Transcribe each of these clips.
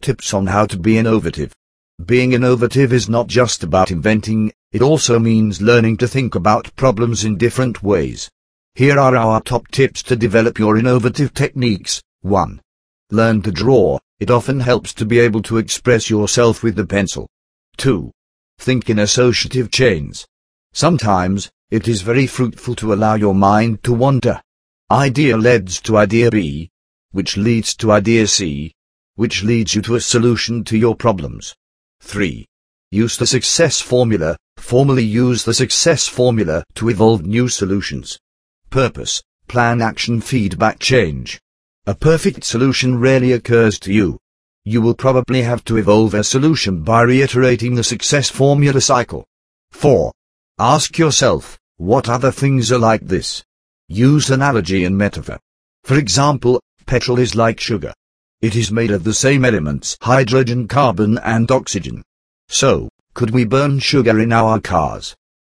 tips on how to be innovative. Being innovative is not just about inventing, it also means learning to think about problems in different ways. Here are our top tips to develop your innovative techniques. 1. Learn to draw. It often helps to be able to express yourself with the pencil. 2. Think in associative chains. Sometimes, it is very fruitful to allow your mind to wander. Idea leads to idea B, which leads to idea C, which leads you to a solution to your problems. 3. Use the success formula. Formally use the success formula to evolve new solutions. Purpose, plan, action, feedback, change. A perfect solution rarely occurs to you. You will probably have to evolve a solution by reiterating the success formula cycle. 4. Ask yourself, what other things are like this? Use analogy and metaphor. For example, petrol is like sugar. It is made of the same elements, hydrogen, carbon, and oxygen. So, could we burn sugar in our cars?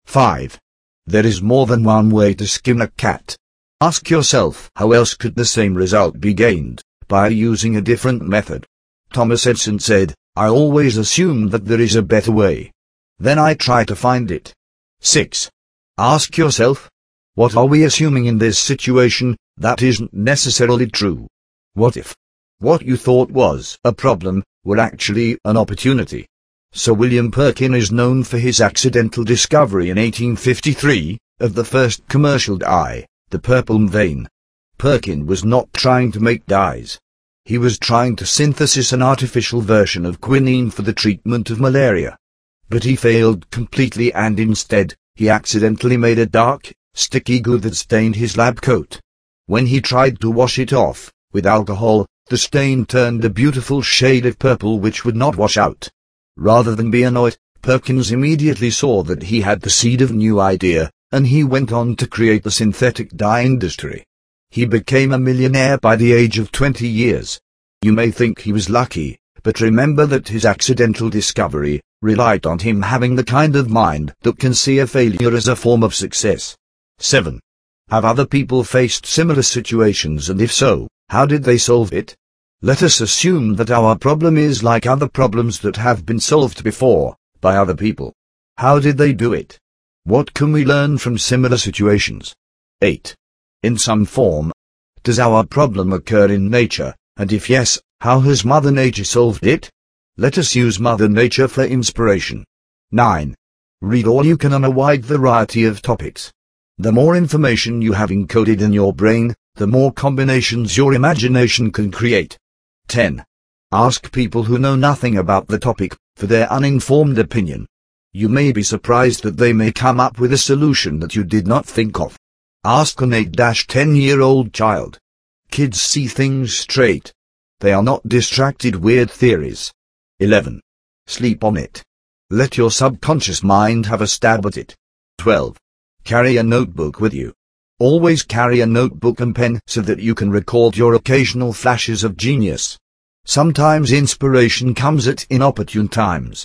5. There is more than one way to skin a cat. Ask yourself, how else could the same result be gained, by using a different method? Thomas Edison said, I always assume that there is a better way. Then I try to find it. 6. Ask yourself, what are we assuming in this situation that isn't necessarily true? What if what you thought was a problem were actually an opportunity? Sir William Perkin is known for his accidental discovery in 1853 of the first commercial dye, the purple vein. Perkin was not trying to make dyes. He was trying to synthesize an artificial version of quinine for the treatment of malaria. But he failed completely, and instead, he accidentally made a dark, sticky goo that stained his lab coat. When he tried to wash it off with alcohol, the stain turned a beautiful shade of purple which would not wash out. Rather than be annoyed, Perkins immediately saw that he had the seed of a new idea, and he went on to create the synthetic dye industry. He became a millionaire by the age of 20 years. You may think he was lucky, but remember that his accidental discovery relied on him having the kind of mind that can see a failure as a form of success. 7. Have other people faced similar situations, and if so, how did they solve it? Let us assume that our problem is like other problems that have been solved before, by other people. How did they do it? What can we learn from similar situations? 8. In some form, does our problem occur in nature, and if yes, how has Mother Nature solved it? Let us use Mother Nature for inspiration. 9. Read all you can on a wide variety of topics. The more information you have encoded in your brain, the more combinations your imagination can create. 10. Ask people who know nothing about the topic for their uninformed opinion. You may be surprised that they may come up with a solution that you did not think of. Ask an 8-10-year-old child. Kids see things straight. They are not distracted weird theories. 11. Sleep on it. Let your subconscious mind have a stab at it. 12. Carry a notebook with you. Always carry a notebook and pen so that you can record your occasional flashes of genius. Sometimes inspiration comes at inopportune times.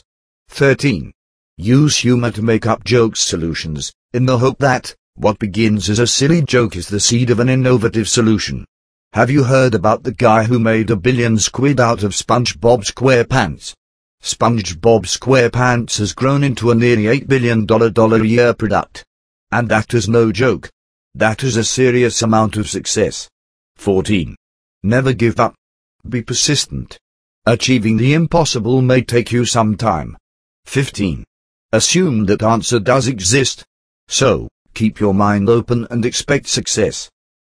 13. Use humor to make up jokes solutions, in the hope that what begins as a silly joke is the seed of an innovative solution. Have you heard about the guy who made £1 billion out of SpongeBob SquarePants? SpongeBob SquarePants has grown into a nearly $8 billion a year product. And that is no joke. That is a serious amount of success. 14. Never give up. Be persistent. Achieving the impossible may take you some time. 15. Assume that answer does exist. So, keep your mind open and expect success.